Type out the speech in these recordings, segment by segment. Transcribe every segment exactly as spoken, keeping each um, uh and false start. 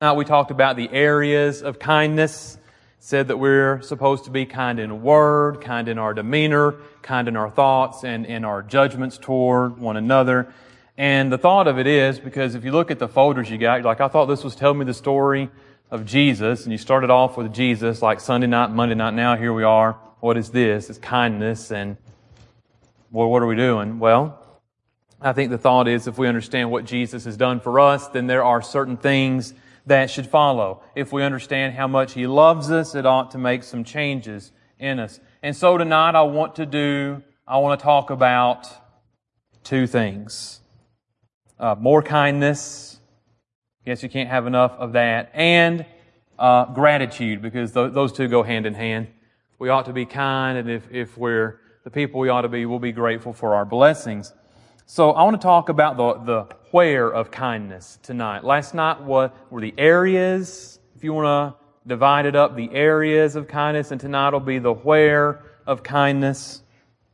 Now, we talked about the areas of kindness. Said that we're supposed to be kind in word, kind in our demeanor, kind in our thoughts, and in our judgments toward one another. And the thought of it is, because if you look at the folders you got, you're like, I thought this was telling me the story of Jesus, and you started off with Jesus, like Sunday night, Monday night, now here we are. What is this? It's kindness, and well, what are we doing? Well, I think the thought is, if we understand what Jesus has done for us, then there are certain things that should follow. If we understand how much He loves us, it ought to make some changes in us. And so tonight I want to do, I want to talk about two things. Uh, more kindness. Yes, you can't have enough of that. And uh, gratitude, because th- those two go hand in hand. We ought to be kind, and if, if we're the people we ought to be, we'll be grateful for our blessings. So I want to talk about the, the where of kindness tonight. Last night what were the areas, if you want to divide it up, the areas of kindness, and tonight will be the where of kindness.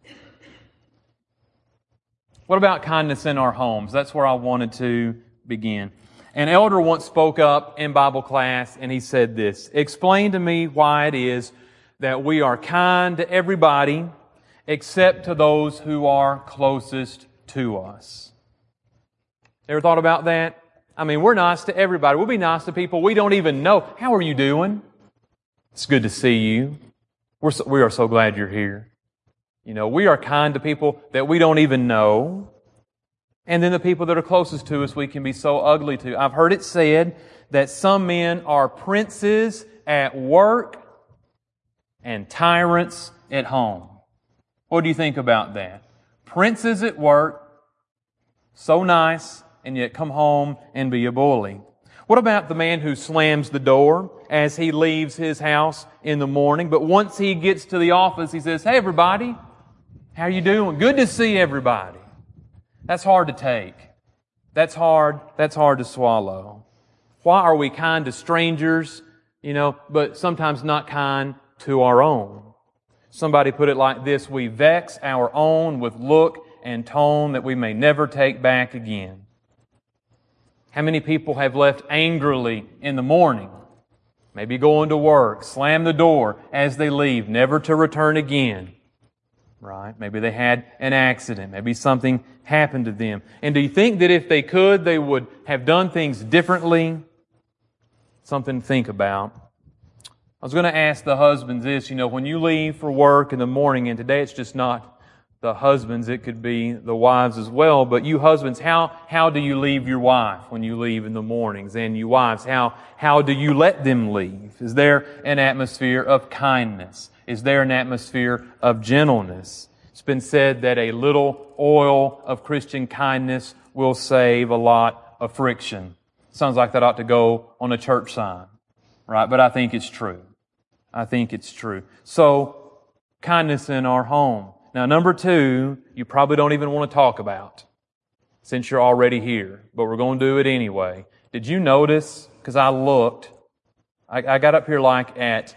What about kindness in our homes? That's where I wanted to begin. An elder once spoke up in Bible class and he said this, explain to me why it is that we are kind to everybody except to those who are closest to us. Ever thought about that? I mean, we're nice to everybody. We'll be nice to people we don't even know. How are you doing? It's good to see you. We're so, we are so glad you're here. You know, we are kind to people that we don't even know. And then the people that are closest to us, we can be so ugly to. I've heard it said that some men are princes at work and tyrants at home. What do you think about that? Princes at work, so nice, and yet come home and be a bully. What about the man who slams the door as he leaves his house in the morning, but once he gets to the office, he says, hey everybody, how you doing? Good to see everybody. That's hard to take. That's hard, that's hard to swallow. Why are we kind to strangers, you know, but sometimes not kind to our own? Somebody put it like this, we vex our own with look and tone that we may never take back again. How many people have left angrily in the morning, maybe going to work, slam the door as they leave, never to return again? Right? Maybe they had an accident. Maybe something happened to them. And do you think that if they could, they would have done things differently? Something to think about. I was going to ask the husbands this, you know, when you leave for work in the morning, and today it's just not the husbands, it could be the wives as well, but you husbands, how, how do you leave your wife when you leave in the mornings? And you wives, how, how do you let them leave? Is there an atmosphere of kindness? Is there an atmosphere of gentleness? It's been said that a little oil of Christian kindness will save a lot of friction. Sounds like that ought to go on a church sign, right? But I think it's true. I think it's true. So, kindness in our home. Now, number two, you probably don't even want to talk about since you're already here, but we're going to do it anyway. Did you notice, because I looked, I, I got up here like at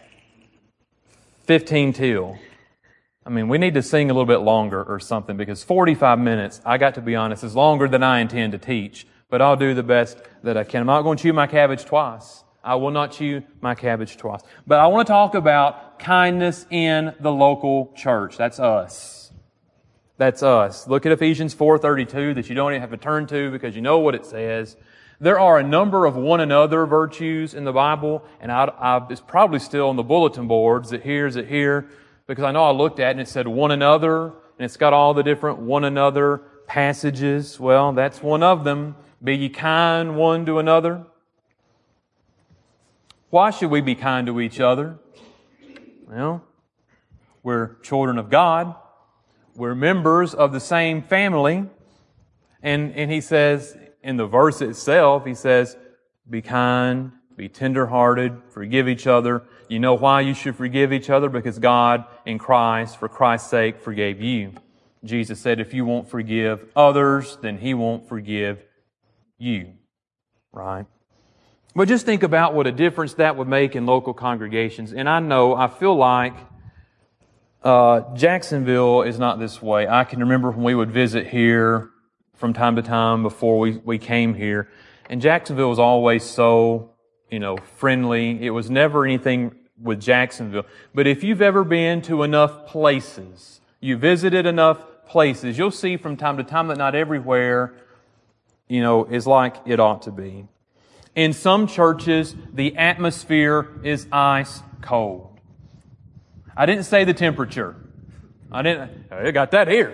fifteen till. I mean, we need to sing a little bit longer or something, because forty-five minutes, I got to be honest, is longer than I intend to teach, but I'll do the best that I can. I'm not going to chew my cabbage twice. I will not chew my cabbage twice. But I want to talk about kindness in the local church. That's us. That's us. Look at Ephesians four thirty-two that you don't even have to turn to because you know what it says. There are a number of one another virtues in the Bible, and I, I, it's probably still on the bulletin boards. It here, is it here? Because I know I looked at it and it said one another, and it's got all the different one another passages. Well, that's one of them. Be ye kind one to another. Why should we be kind to each other? Well, we're children of God. We're members of the same family. And, and he says, in the verse itself, he says, be kind, be tenderhearted, forgive each other. You know why you should forgive each other? Because God in Christ, for Christ's sake, forgave you. Jesus said, if you won't forgive others, then He won't forgive you. Right? But just think about what a difference that would make in local congregations. And I know, I feel like uh, Jacksonville is not this way. I can remember when we would visit here from time to time before we, we came here. And Jacksonville was always so you know, friendly. It was never anything with Jacksonville. But if you've ever been to enough places, you visited enough places, you'll see from time to time that not everywhere, you know, is like it ought to be. In some churches, the atmosphere is ice cold. I didn't say the temperature. I didn't, I got that here.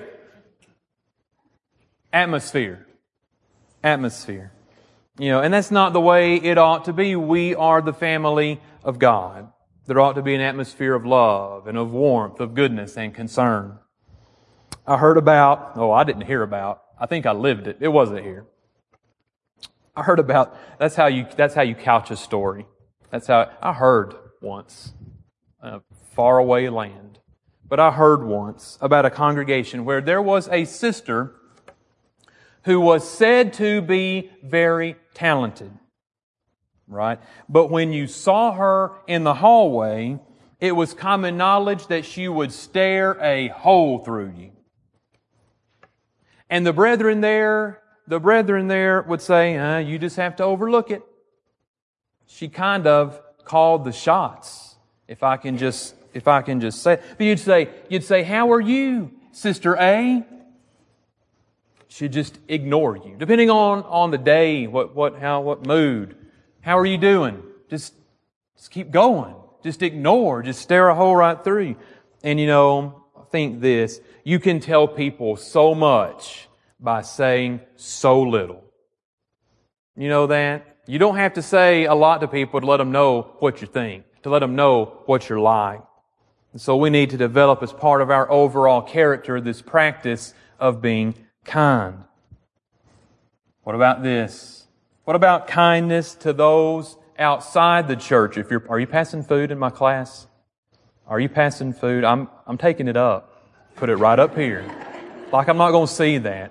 Atmosphere. Atmosphere. You know, and that's not the way it ought to be. We are the family of God. There ought to be an atmosphere of love and of warmth, of goodness and concern. I heard about, oh, I didn't hear about, I think I lived it. It wasn't here. I heard about, that's how you, that's how you couch a story. That's how, I heard once, a faraway land. But I heard once about a congregation where there was a sister who was said to be very talented, right? But when you saw her in the hallway, it was common knowledge that she would stare a hole through you. And the brethren there, the brethren there would say, uh, you just have to overlook it. She kind of called the shots, if I can just, if I can just say. But you'd say, you'd say, how are you, Sister A? She'd just ignore you. Depending on, on the day, what, what, how, what mood. How are you doing? Just, just keep going. Just ignore. Just stare a hole right through you. And you know, think this. You can tell people so much by saying so little. You know that? You don't have to say a lot to people to let them know what you think, to let them know what you're like. And so we need to develop as part of our overall character this practice of being kind. What about this? What about kindness to those outside the church? If you're, are you passing food in my class? Are you passing food? I'm, I'm taking it up. Put it right up here. Like I'm not going to see that.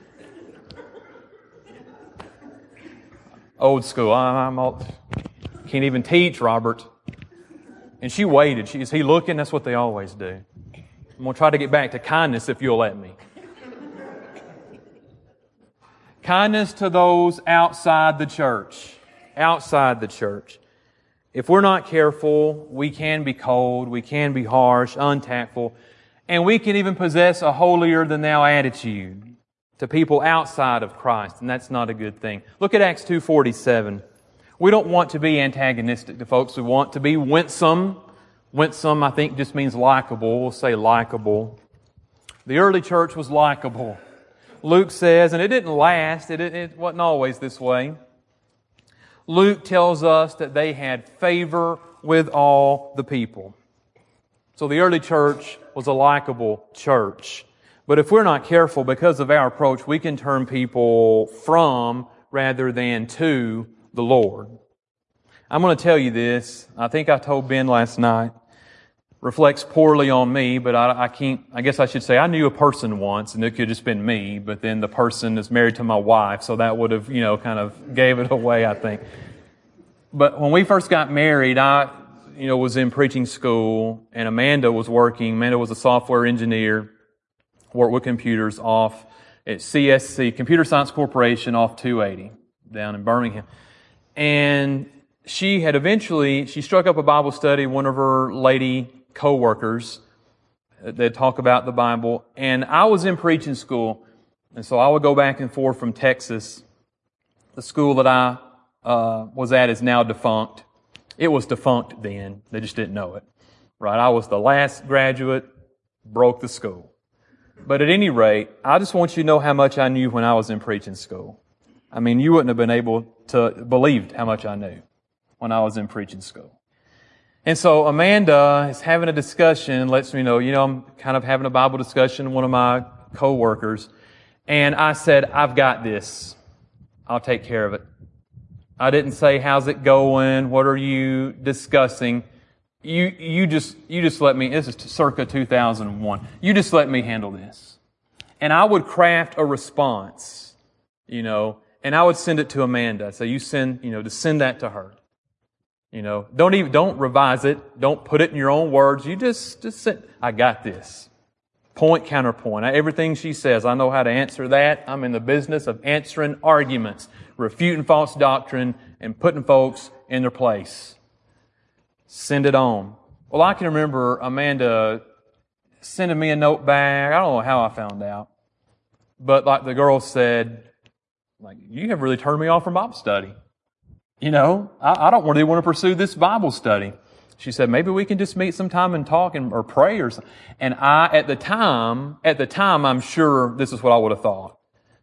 Old school. I'm all, can't even teach, Robert. And she waited. She, is he looking? That's what they always do. I'm going to try to get back to kindness if you'll let me. Kindness to those outside the church. Outside the church. If we're not careful, we can be cold, we can be harsh, untactful, and we can even possess a holier-than-thou attitude to people outside of Christ, and that's not a good thing. Look at Acts two forty-seven. We don't want to be antagonistic to folks. We want to be winsome. Winsome, I think, just means likable. We'll say likable. The early church was likable. Luke says, and it didn't last, it, it wasn't always this way. Luke tells us that they had favor with all the people. So the early church was a likable church. But if we're not careful, because of our approach, we can turn people from rather than to the Lord. I'm going to tell you this. I think I told Ben last night. Reflects poorly on me, but I, I can't, I guess I should say I knew a person once, and it could have just been me, but then the person is married to my wife, so that would have, you know, kind of gave it away, I think. But when we first got married, I, you know, was in preaching school, and Amanda was working. Amanda was a software engineer, worked with computers off at C S C, Computer Science Corporation, off two eighty, down in Birmingham. And she had eventually, she struck up a Bible study, one of her lady co-workers, they'd talk about the Bible, and I was in preaching school, and so I would go back and forth from Texas. The school that I uh, was at is now defunct. It was defunct then. They just didn't know it. Right? I was the last graduate, broke the school. But at any rate, I just want you to know how much I knew when I was in preaching school. I mean, you wouldn't have been able to believe how much I knew when I was in preaching school. And so Amanda is having a discussion, lets me know, you know, I'm kind of having a Bible discussion with one of my co-workers. And I said, I've got this. I'll take care of it. I didn't say, how's it going? What are you discussing? You, you just, you just let me, this is circa two thousand one. You just let me handle this. And I would craft a response, you know, and I would send it to Amanda. So you send, you know, to send that to her. You know, don't even, don't revise it. Don't put it in your own words. You just, just say, I got this. Point, counterpoint. Everything she says, I know how to answer that. I'm in the business of answering arguments, refuting false doctrine, and putting folks in their place. Send it on. Well, I can remember Amanda sending me a note back. I don't know how I found out. But like the girl said, like, you have really turned me off from Bible study. You know, I, I don't really want to pursue this Bible study. She said, maybe we can just meet sometime and talk and, or pray or something. And I, at the time, at the time, I'm sure this is what I would have thought.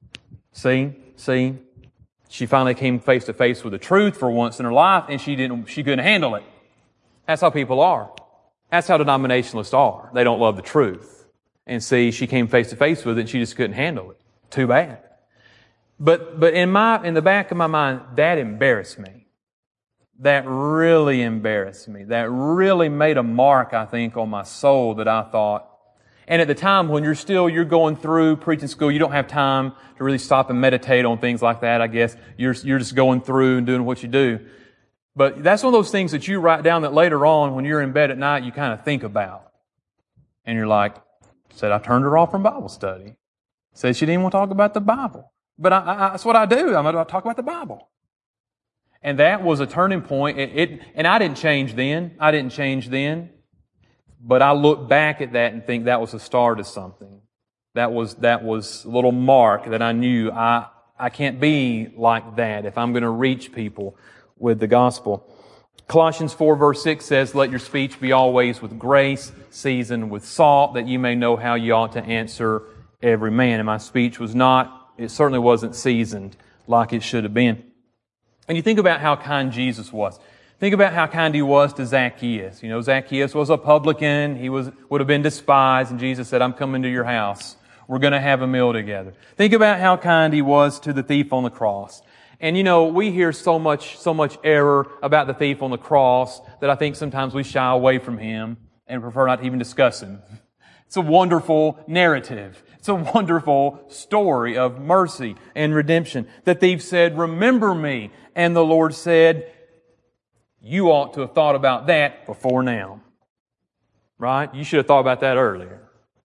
See, see, she finally came face to face with the truth for once in her life, and she didn't, she couldn't handle it. That's how people are. That's how denominationalists are. They don't love the truth. And see, she came face to face with it, and she just couldn't handle it. Too bad. But, but in my, in the back of my mind, that embarrassed me. That really embarrassed me. That really made a mark, I think, on my soul that I thought. And at the time when you're still, you're going through preaching school, you don't have time to really stop and meditate on things like that, I guess. You're, you're just going through and doing what you do. But that's one of those things that you write down that later on, when you're in bed at night, you kind of think about. And you're like, said I turned her off from Bible study. Said she didn't want to talk about the Bible. But I, I, that's what I do. I'm going to talk about the Bible. And that was a turning point. It, it, and I didn't change then. I didn't change then. But I look back at that and think that was the start of something. That was, that was a little mark that I knew I, I can't be like that if I'm going to reach people with the gospel. Colossians four verse six says, let your speech be always with grace, seasoned with salt, that you may know how you ought to answer every man. And my speech was not, it certainly wasn't seasoned like it should have been. And you think about how kind Jesus was. Think about how kind He was to Zacchaeus. You know, Zacchaeus was a publican. He was, would have been despised. And Jesus said, I'm coming to your house. We're going to have a meal together. Think about how kind He was to the thief on the cross. And you know, we hear so much, so much error about the thief on the cross that I think sometimes we shy away from him and prefer not to even discuss him. It's a wonderful narrative. It's a wonderful story of mercy and redemption. The thief said, remember me. And the Lord said, you ought to have thought about that before now. Right? You should have thought about that earlier.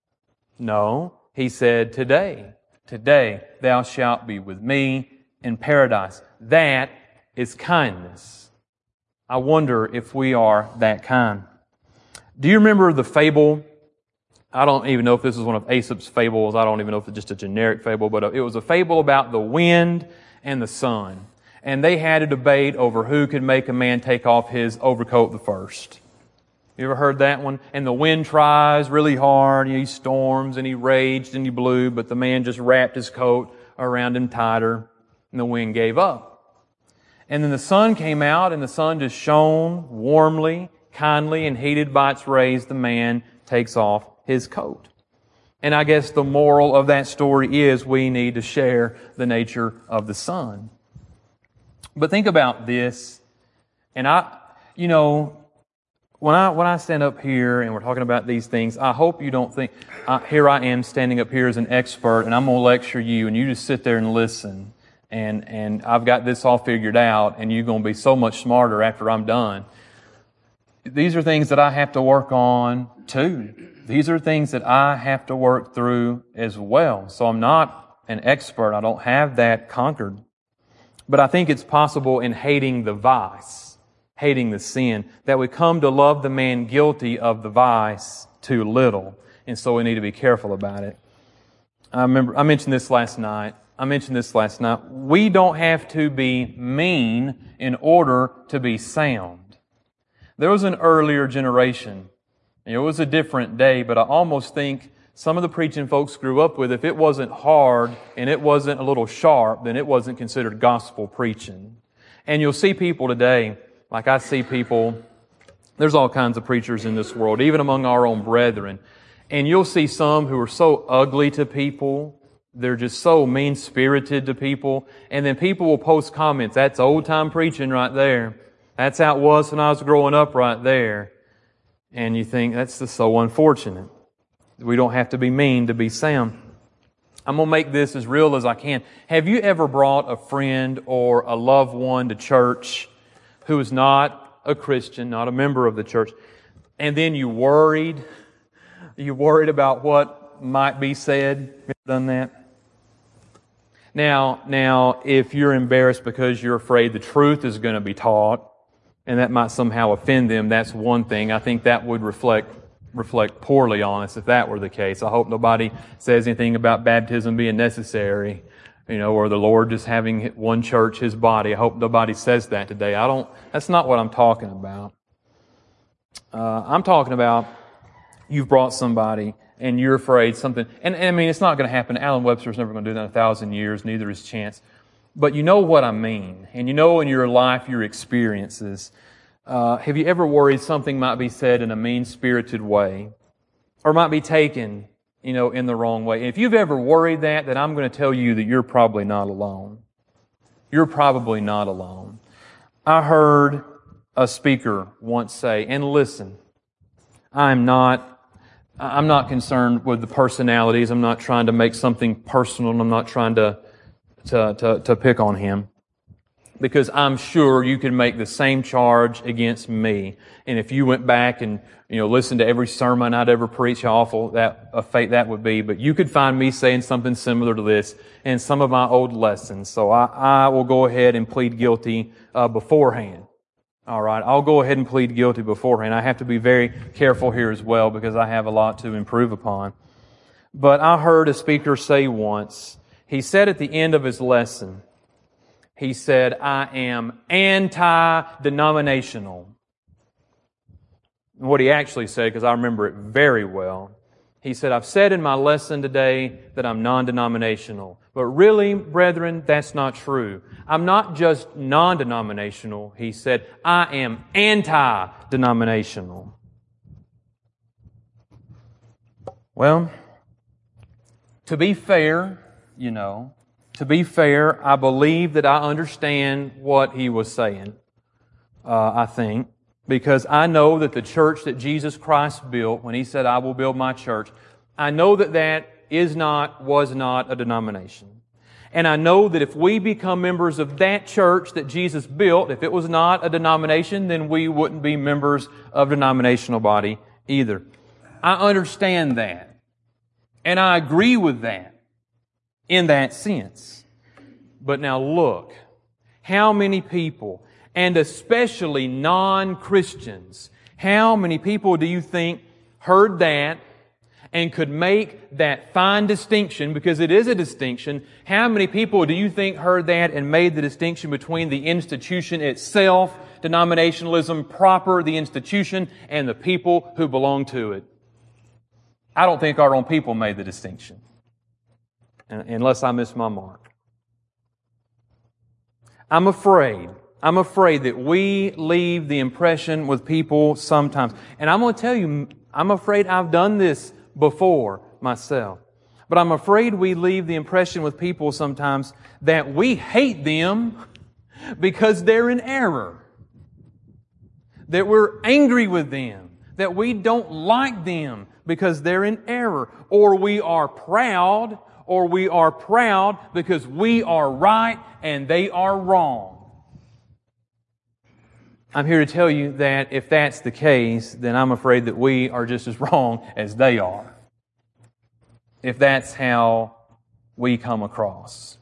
No. He said, today, today thou shalt be with me in paradise. That is kindness. I wonder if we are that kind. Do you remember the fable? I don't even know if this is one of Aesop's fables. I don't even know if it's just a generic fable, but it was a fable about the wind and the sun. And they had a debate over who could make a man take off his overcoat the first. You ever heard that one? And the wind tries really hard. He storms and he raged and he blew, but the man just wrapped his coat around him tighter, and the wind gave up. And then the sun came out, and the sun just shone warmly, kindly, and heated by its rays, the man takes off his coat. And I guess the moral of that story is we need to share the nature of the sun. But think about this, and I, you know, when I when I stand up here and we're talking about these things, I hope you don't think, uh, here I am standing up here as an expert, and I'm going to lecture you, and you just sit there and listen, and and I've got this all figured out, and you're going to be so much smarter after I'm done. These are things that I have to work on too. These are things that I have to work through as well. So I'm not an expert. I don't have that conquered. But I think it's possible in hating the vice, hating the sin, that we come to love the man guilty of the vice too little. And so we need to be careful about it. I remember, I mentioned this last night. I mentioned this last night. We don't have to be mean in order to be sound. There was an earlier generation. It was a different day, but I almost think some of the preaching folks grew up with, if it wasn't hard and it wasn't a little sharp, then it wasn't considered gospel preaching. And you'll see people today, like I see people, there's all kinds of preachers in this world, even among our own brethren. And you'll see some who are so ugly to people. They're just so mean-spirited to people. And then people will post comments, that's old-time preaching right there. That's how it was when I was growing up right there. And you think, that's just so unfortunate. We don't have to be mean to be sound. I'm going to make this as real as I can. Have you ever brought a friend or a loved one to church who is not a Christian, not a member of the church, and then you worried? You worried about what might be said? Have you ever done that? Now, now, if you're embarrassed because you're afraid the truth is going to be taught, and that might somehow offend them, that's one thing. I think that would reflect reflect poorly on us if that were the case. I hope nobody says anything about baptism being necessary, you know, or the Lord just having one church, His body. I hope nobody says that today. I don't, that's not what I'm talking about. Uh, I'm talking about you've brought somebody and you're afraid something, and, and I mean, it's not going to happen. Alan Webster's never going to do that in a thousand years, neither is Chance. But you know what I mean, and you know in your life, your experiences. Uh, have you ever worried something might be said in a mean-spirited way, or might be taken, you know, in the wrong way? And if you've ever worried that, then I'm going to tell you that you're probably not alone. You're probably not alone. I heard a speaker once say, and listen, I'm not, I'm not concerned with the personalities. I'm not trying to make something personal, and I'm not trying to, to, to, to pick on him. Because I'm sure you could make the same charge against me. And if you went back and, you know, listened to every sermon I'd ever preach, how awful that a fate that would be. But you could find me saying something similar to this in some of my old lessons. So I, I will go ahead and plead guilty uh, beforehand. All right, I'll go ahead and plead guilty beforehand. I have to be very careful here as well because I have a lot to improve upon. But I heard a speaker say once, he said at the end of his lesson, he said, I am anti-denominational. What he actually said, because I remember it very well, he said, I've said in my lesson today that I'm non-denominational. But really, brethren, that's not true. I'm not just non-denominational. He said, I am anti-denominational. Well, to be fair, you know, To be fair, I believe that I understand what he was saying, uh, I think, because I know that the church that Jesus Christ built, when He said, I will build my church, I know that that is not, was not a denomination. And I know that if we become members of that church that Jesus built, if it was not a denomination, then we wouldn't be members of a denominational body either. I understand that. And I agree with that. In that sense. But now look, how many people, and especially non-Christians, how many people do you think heard that and could make that fine distinction, because it is a distinction, how many people do you think heard that and made the distinction between the institution itself, denominationalism proper, the institution, and the people who belong to it? I don't think our own people made the distinction. Unless I miss my mark. I'm afraid, I'm afraid that we leave the impression with people sometimes. And I'm going to tell you, I'm afraid I've done this before myself. But I'm afraid we leave the impression with people sometimes that we hate them because they're in error. That we're angry with them. That we don't like them because they're in error. Or we are proud Or we are proud because we are right and they are wrong. I'm here to tell you that if that's the case, then I'm afraid that we are just as wrong as they are. If that's how we come across.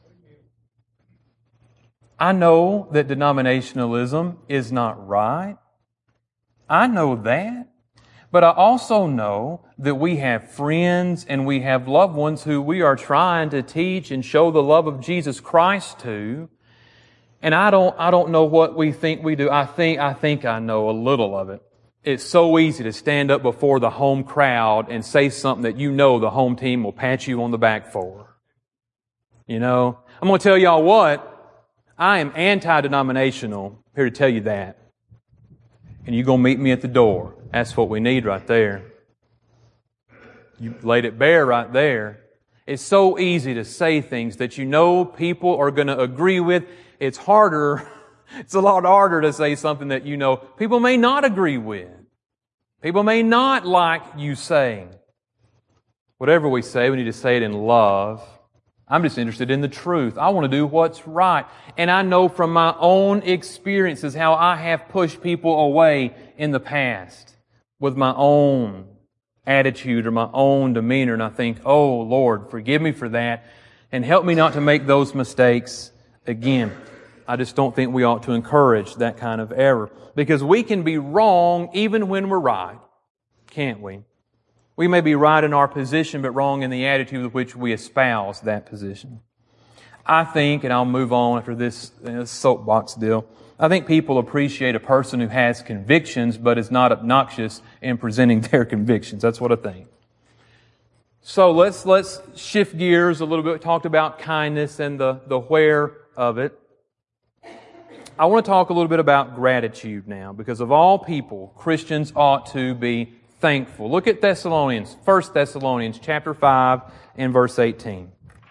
I know that denominationalism is not right. I know that. But I also know that we have friends and we have loved ones who we are trying to teach and show the love of Jesus Christ to. And I don't, I don't know what we think we do. I think, I think I know a little of it. It's so easy to stand up before the home crowd and say something that you know the home team will pat you on the back for. You know, I'm going to tell y'all what, I am anti-denominational. I'm here to tell you that. And you're going to meet me at the door. That's what we need right there. You laid it bare right there. It's so easy to say things that you know people are going to agree with. It's harder, it's a lot harder to say something that you know people may not agree with. People may not like you saying. Whatever we say, we need to say it in love. I'm just interested in the truth. I want to do what's right. And I know from my own experiences how I have pushed people away in the past with my own attitude or my own demeanor. And I think, oh, Lord, forgive me for that and help me not to make those mistakes again. I just don't think we ought to encourage that kind of error. Because we can be wrong even when we're right, can't we? We may be right in our position, but wrong in the attitude with which we espouse that position. I think, and I'll move on after this, this soapbox deal, I think people appreciate a person who has convictions but is not obnoxious in presenting their convictions. That's what I think. So let's let's shift gears a little bit. We talked about kindness and the, the where of it. I want to talk a little bit about gratitude now, because of all people, Christians ought to be thankful. Look at Thessalonians, First Thessalonians chapter five and verse eighteen.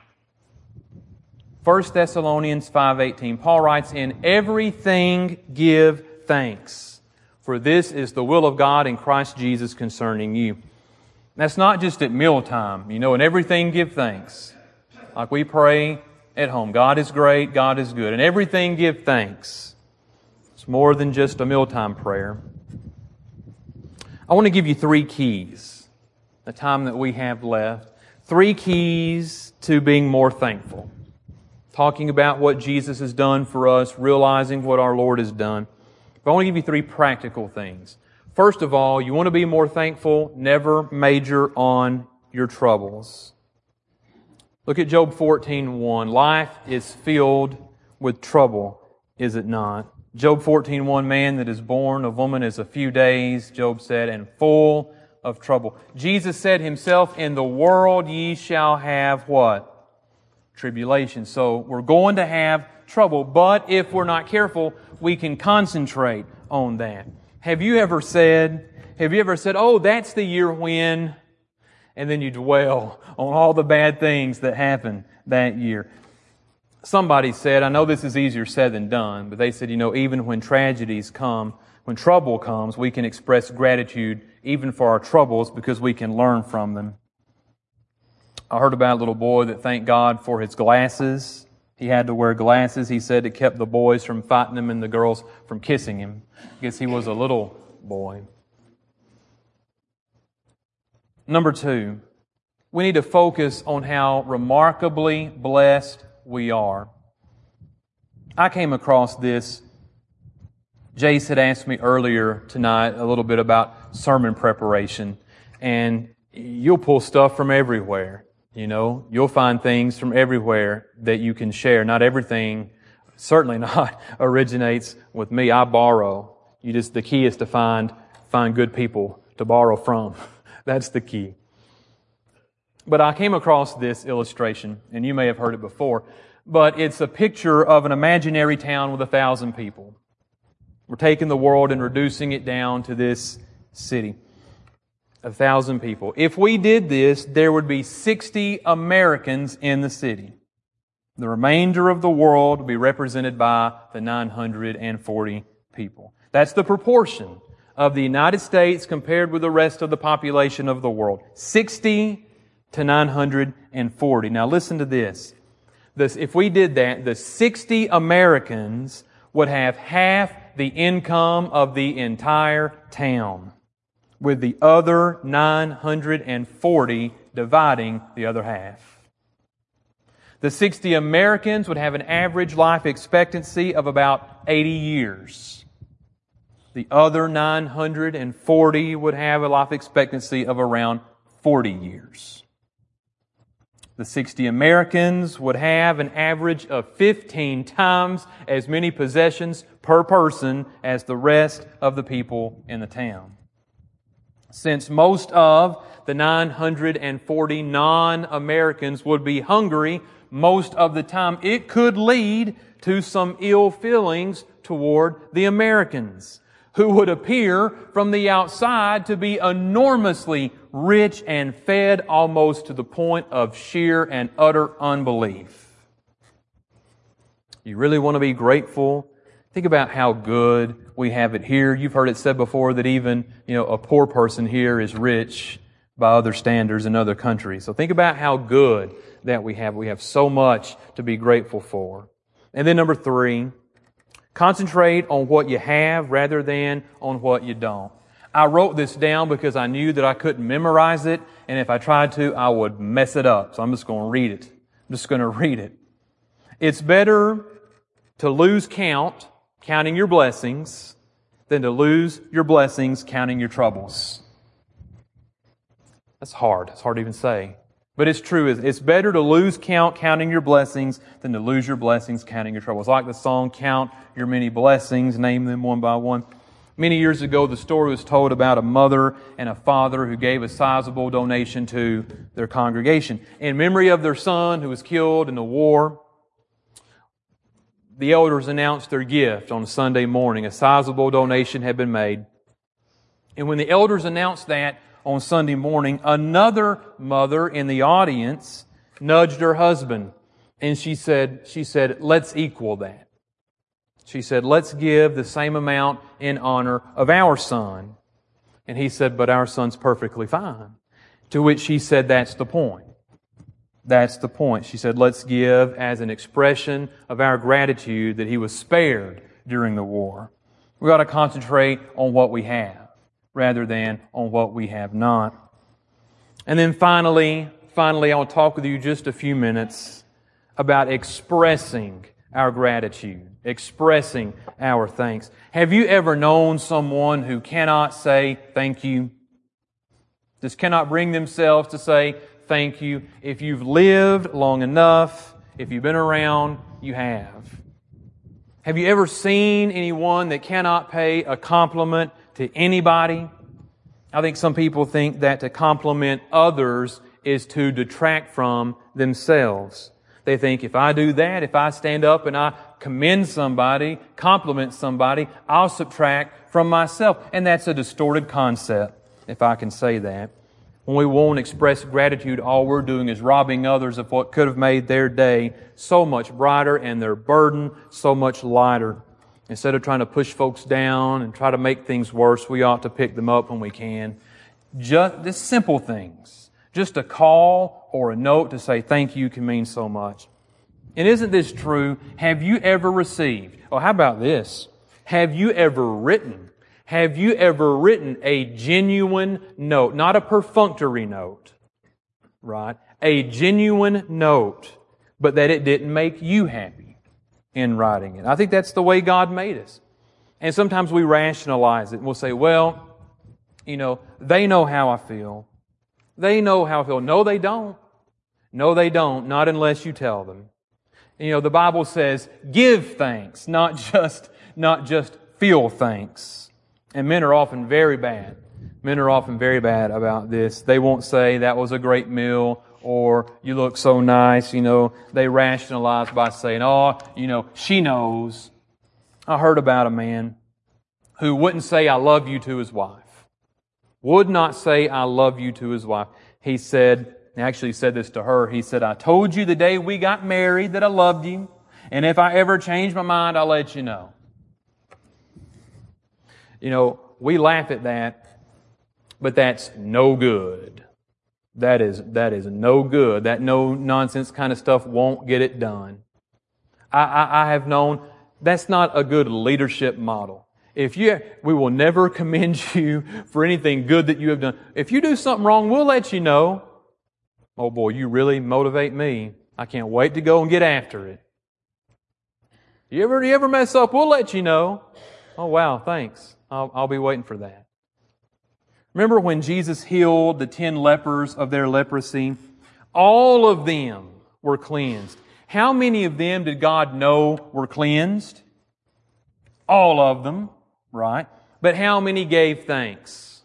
First Thessalonians five eighteen. Paul writes, "In everything give thanks, for this is the will of God in Christ Jesus concerning you." That's not just at mealtime. You know, in everything give thanks. Like we pray at home. God is great, God is good. In everything give thanks. It's more than just a mealtime prayer. I want to give you three keys, the time that we have left. Three keys to being more thankful. Talking about what Jesus has done for us, realizing what our Lord has done. But I want to give you three practical things. First of all, you want to be more thankful, never major on your troubles. Look at Job fourteen one. Life is filled with trouble, is it not? Job fourteen one, man that is born of woman is a few days, Job said, and full of trouble. Jesus said himself, in the world ye shall have what? Tribulation. So we're going to have trouble, but if we're not careful, we can concentrate on that. Have you ever said, have you ever said, oh, that's the year when, and then you dwell on all the bad things that happened that year? Somebody said, I know this is easier said than done, but they said, you know, even when tragedies come, when trouble comes, we can express gratitude even for our troubles because we can learn from them. I heard about a little boy that thanked God for his glasses. He had to wear glasses. He said it kept the boys from fighting him and the girls from kissing him. I guess he was a little boy. Number two, we need to focus on how remarkably blessed we are. I came across this. Jace had asked me earlier tonight a little bit about sermon preparation, and you'll pull stuff from everywhere. You know, you'll find things from everywhere that you can share. Not everything, certainly not, originates with me. I borrow. You just, the key is to find, find good people to borrow from. That's the key. But I came across this illustration, and you may have heard it before, but it's a picture of an imaginary town with a thousand people. We're taking the world and reducing it down to this city. A thousand people. If we did this, there would be sixty Americans in the city. The remainder of the world would be represented by the nine hundred forty people. That's the proportion of the United States compared with the rest of the population of the world. sixty to nine hundred forty. Now listen to this. This, if we did that, the sixty Americans would have half the income of the entire town, with the other nine hundred forty dividing the other half. The sixty Americans would have an average life expectancy of about eighty years. The other nine hundred forty would have a life expectancy of around forty years. The sixty Americans would have an average of fifteen times as many possessions per person as the rest of the people in the town. Since most of the nine hundred forty non-Americans would be hungry most of the time, it could lead to some ill feelings toward the Americans, who would appear from the outside to be enormously rich and fed almost to the point of sheer and utter unbelief. You really want to be grateful? Think about how good we have it here. You've heard it said before that even, you know, a poor person here is rich by other standards in other countries. So think about how good that we have. We have so much to be grateful for. And then number three, concentrate on what you have rather than on what you don't. I wrote this down because I knew that I couldn't memorize it, and if I tried to, I would mess it up. So I'm just going to read it. I'm just going to read it. It's better to lose count, counting your blessings, than to lose your blessings, counting your troubles. That's hard. It's hard to even say. But it's true. It's better to lose count, counting your blessings, than to lose your blessings, counting your troubles. Like the song, Count Your Many Blessings, Name Them One by One. Many years ago, the story was told about a mother and a father who gave a sizable donation to their congregation. In memory of their son who was killed in the war, the elders announced their gift on a Sunday morning. A sizable donation had been made. And when the elders announced that on Sunday morning, another mother in the audience nudged her husband. And she said, she said, let's equal that. She said, let's give the same amount in honor of our son. And he said, but our son's perfectly fine. To which she said, that's the point. That's the point. She said, let's give as an expression of our gratitude that he was spared during the war. We've got to concentrate on what we have rather than on what we have not. And then finally, finally, I'll talk with you just a few minutes about expressing our gratitude, expressing our thanks. Have you ever known someone who cannot say thank you? Just cannot bring themselves to say thank you. If you've lived long enough, if you've been around, you have. Have you ever seen anyone that cannot pay a compliment to anybody? I think some people think that to compliment others is to detract from themselves. They think if I do that, if I stand up and I commend somebody, compliment somebody, I'll subtract from myself. And that's a distorted concept, if I can say that. When we won't express gratitude, all we're doing is robbing others of what could have made their day so much brighter and their burden so much lighter. Instead of trying to push folks down and try to make things worse, we ought to pick them up when we can. Just the simple things. Just a call or a note to say thank you can mean so much. And isn't this true? Have you ever received, oh, how about this? Have you ever written, have you ever written a genuine note, not a perfunctory note, right? A genuine note, but that it didn't make you happy in writing it. I think that's the way God made us. And sometimes we rationalize it and we'll say, well, you know, they know how I feel. They know how I feel. No, they don't. No, they don't. Not unless you tell them. You know, the Bible says, give thanks, not just, not just feel thanks. And men are often very bad. Men are often very bad about this. They won't say, that was a great meal, or you look so nice. You know, they rationalize by saying, oh, you know, she knows. I heard about a man who wouldn't say, I love you to his wife. Would not say, I love you to his wife. He said, he actually said this to her. He said, I told you the day we got married that I loved you. And if I ever change my mind, I'll let you know. You know, we laugh at that, but that's no good. That is, that is no good. That no nonsense kind of stuff won't get it done. I, I, I have known that's not a good leadership model. If you, we will never commend you for anything good that you have done. If you do something wrong, we'll let you know. Oh boy, you really motivate me. I can't wait to go and get after it. You ever, you ever mess up, we'll let you know. Oh wow, thanks. I'll, I'll be waiting for that. Remember when Jesus healed the ten lepers of their leprosy? All of them were cleansed. How many of them did God know were cleansed? All of them. Right? But how many gave thanks?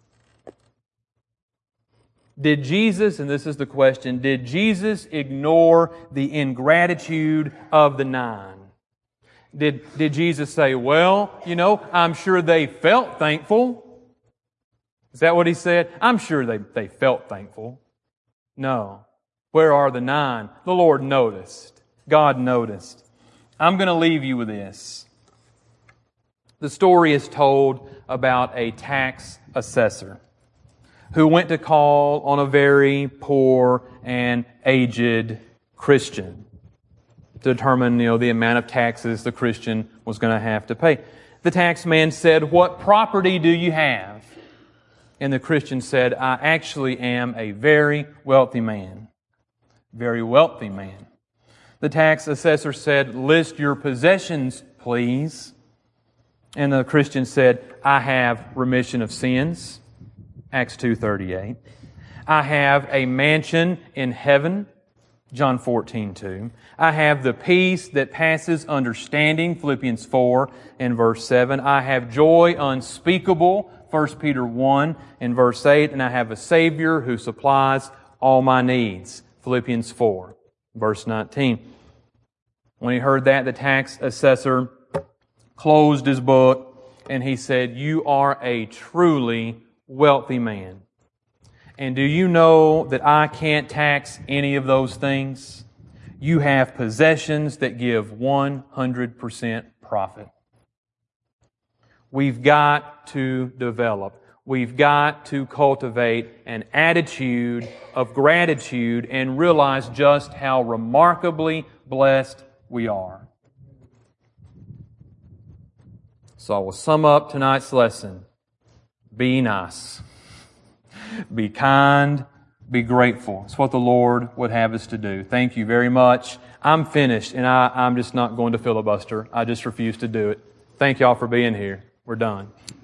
Did Jesus, and this is the question, did Jesus ignore the ingratitude of the nine? Did, did Jesus say, well, you know, I'm sure they felt thankful? Is that what He said? I'm sure they, they felt thankful. No. Where are the nine? The Lord noticed. God noticed. I'm going to leave you with this. The story is told about a tax assessor who went to call on a very poor and aged Christian to determine, you know, the amount of taxes the Christian was going to have to pay. The tax man said, what property do you have? And the Christian said, I actually am a very wealthy man. Very wealthy man. The tax assessor said, list your possessions, please. And the Christian said, I have remission of sins. Acts two thirty-eight. I have a mansion in heaven. John fourteen two. I have the peace that passes understanding. Philippians four and verse seven. I have joy unspeakable. First Peter one and verse eight. And I have a Savior who supplies all my needs. Philippians four, verse nineteen. When he heard that, the tax assessor closed his book and he said, you are a truly wealthy man. And do you know that I can't tax any of those things? You have possessions that give one hundred percent profit. We've got to develop, we've got to cultivate an attitude of gratitude and realize just how remarkably blessed we are. So I will sum up tonight's lesson. Be nice. Be kind. Be grateful. It's what the Lord would have us to do. Thank you very much. I'm finished, and I, I'm just not going to filibuster. I just refuse to do it. Thank y'all for being here. We're done.